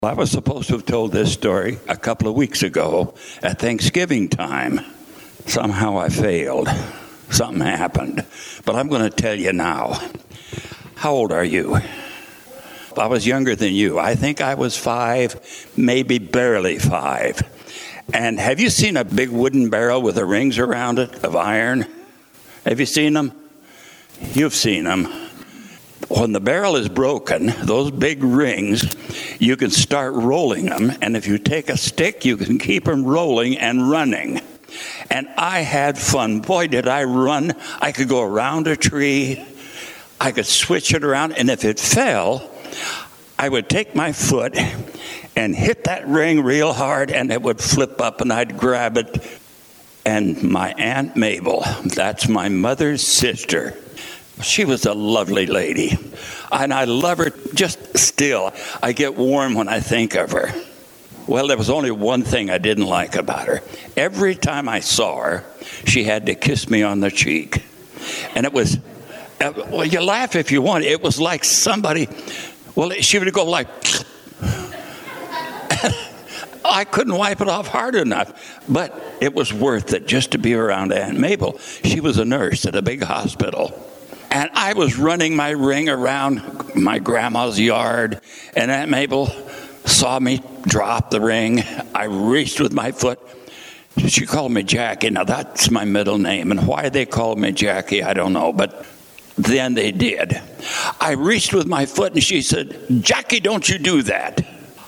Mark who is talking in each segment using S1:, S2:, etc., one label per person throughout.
S1: I was supposed to have told this story a couple of weeks ago at Thanksgiving time. Somehow I failed. Something happened. But I'm going to tell you now. How old are you? I was younger than you. I think I was 5, maybe barely 5. And have you seen a big wooden barrel with the rings around it of iron? Have you seen them? You've seen them. When the barrel is broken, those big rings, you can start rolling them. And if you take a stick, you can keep them rolling and running. And I had fun. Boy, did I run. I could go around a tree. I could switch it around. And if it fell, I would take my foot and hit that ring real hard, and it would flip up, and I'd grab it. And my Aunt Mabel, that's my mother's sister, she was a lovely lady, and I love her just still. I get warm when I think of her. Well, there was only one thing I didn't like about her. Every time I saw her, she had to kiss me on the cheek. And it was, well, you laugh if you want. It was like somebody, well, she would go like, I couldn't wipe it off hard enough. But it was worth it just to be around Aunt Mabel. She was a nurse at a big hospital. And I was running my ring around my grandma's yard, and Aunt Mabel saw me drop the ring. I reached with my foot. She called me Jackie. Now, that's my middle name, and why they called me Jackie, I don't know, but then they did. I reached with my foot, and she said, Jackie, don't you do that.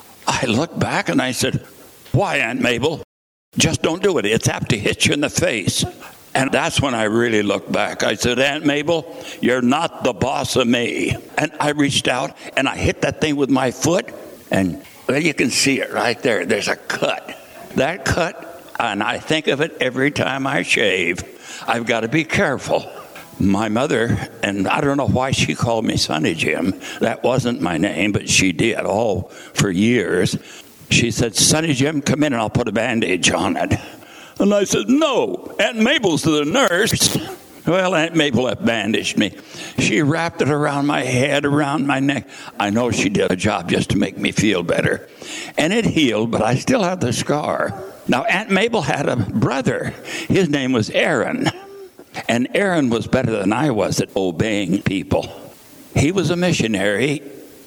S1: I looked back, and I said, why, Aunt Mabel? Just don't do it. It's apt to hit you in the face. And that's when I really looked back. I said, Aunt Mabel, you're not the boss of me. And I reached out, and I hit that thing with my foot, and well, you can see it right there. There's a cut. That cut, and I think of it every time I shave. I've got to be careful. My mother, and I don't know why she called me Sonny Jim. That wasn't my name, but she did, for years. She said, Sonny Jim, come in and I'll put a bandage on it. And I said, no, Aunt Mabel's the nurse. Well, Aunt Mabel had bandaged me. She wrapped it around my head, around my neck. I know she did a job just to make me feel better. And it healed, but I still have the scar. Now, Aunt Mabel had a brother. His name was Aaron. And Aaron was better than I was at obeying people. He was a missionary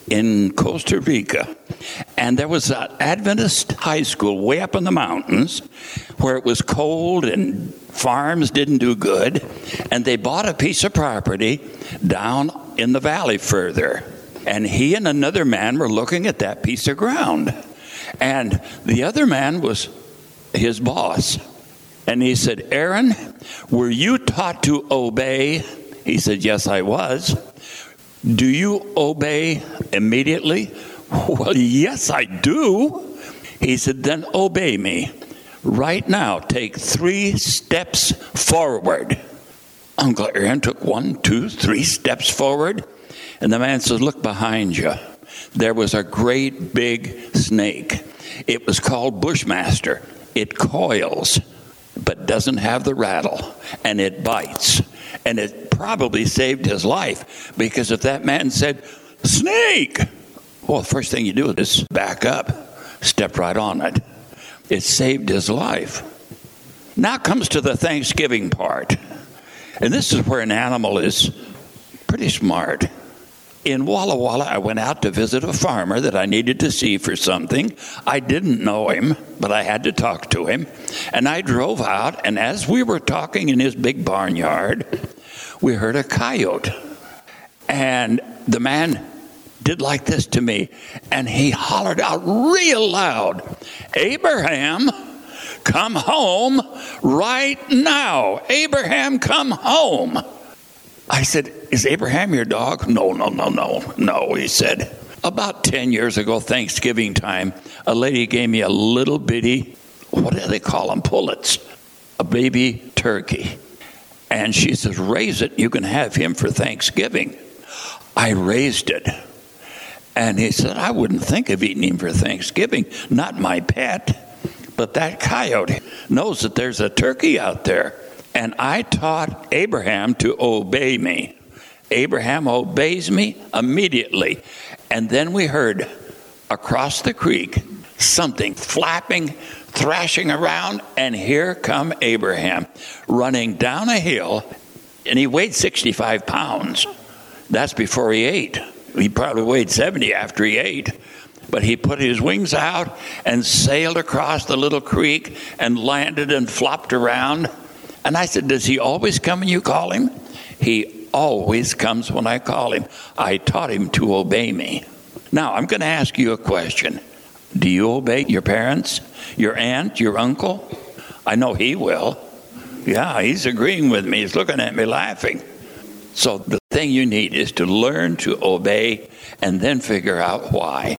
S1: in Costa Rica. And there was an Adventist high school way up in the mountains where it was cold and farms didn't do good. And they bought a piece of property down in the valley further. And he and another man were looking at that piece of ground. And the other man was his boss. And he said, Aaron, were you taught to obey? He said, yes, I was. Do you obey immediately? Well, yes, I do. He said, then obey me. Right now, take 3 steps forward. Uncle Aaron took 1, 2, 3 steps forward. And the man says, look behind you. There was a great big snake. It was called Bushmaster. It coils, but doesn't have the rattle. And it bites. And it probably saved his life. Because if that man said, snake, well, the first thing you do is back up, step right on it. It saved his life. Now comes to the Thanksgiving part. And this is where an animal is pretty smart. In Walla Walla, I went out to visit a farmer that I needed to see for something. I didn't know him, but I had to talk to him. And I drove out, and as we were talking in his big barnyard, we heard a coyote. And the man did like this to me, and he hollered out real loud, Abraham, come home right now. Abraham, come home. I said, is Abraham your dog? No, he said. About 10 years ago, Thanksgiving time, a lady gave me a little bitty, what do they call them, pullets, a baby turkey. And she says, raise it, you can have him for Thanksgiving. I raised it. And he said, I wouldn't think of eating him for Thanksgiving, not my pet. But that coyote knows that there's a turkey out there. And I taught Abraham to obey me. Abraham obeys me immediately. And then we heard across the creek, something flapping, thrashing around, and here come Abraham running down a hill, and he weighed 65 pounds. That's before he ate. He probably weighed 70 after he ate. But he put his wings out and sailed across the little creek and landed and flopped around. And I said, does he always come when you call him? He always comes when I call him. I taught him to obey me. Now, I'm going to ask you a question. Do you obey your parents, your aunt, your uncle? I know he will. Yeah, he's agreeing with me. He's looking at me laughing. So the thing you need is to learn to obey and then figure out why.